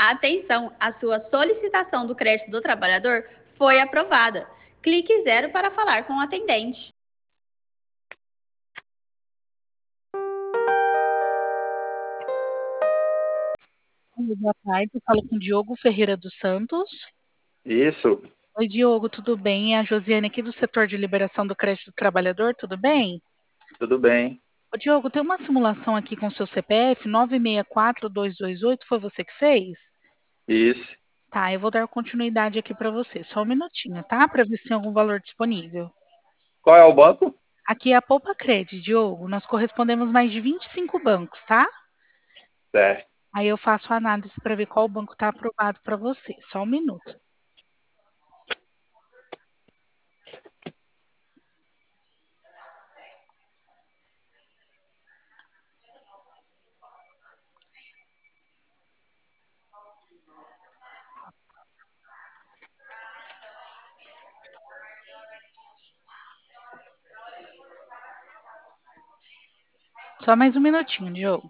Atenção, a sua solicitação do crédito do trabalhador foi aprovada. Clique 0 para falar com o atendente. Boa tarde, eu falo com o Diogo Ferreira dos Santos. Isso, Oi, Diogo, tudo bem? É a Josiane aqui do setor de liberação do crédito do trabalhador, tudo bem? tudo bem. Ô, Diogo, tem uma simulação aqui com o seu CPF 964228, foi você que fez? Isso. Tá, eu vou dar continuidade aqui para você, só um minutinho, tá? Para ver se tem algum valor disponível. Qual é o banco? Aqui é a Poupa Cred, Diogo, nós correspondemos mais de 25 bancos, tá? Certo. Aí eu faço a análise para ver qual banco está aprovado para você, só um minuto. Só mais um minutinho, Diogo.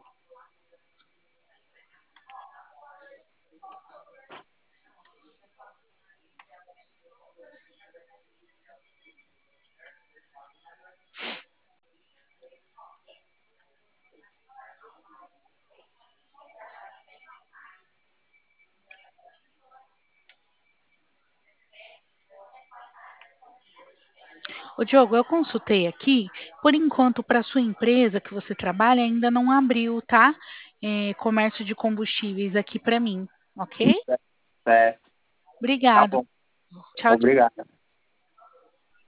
Ô, Diogo, eu consultei aqui, por enquanto, para sua empresa que você trabalha, ainda não abriu, tá? Comércio de combustíveis aqui para mim, ok? Certo. Tá Obrigado. bom. Tchau, tchau. Obrigado.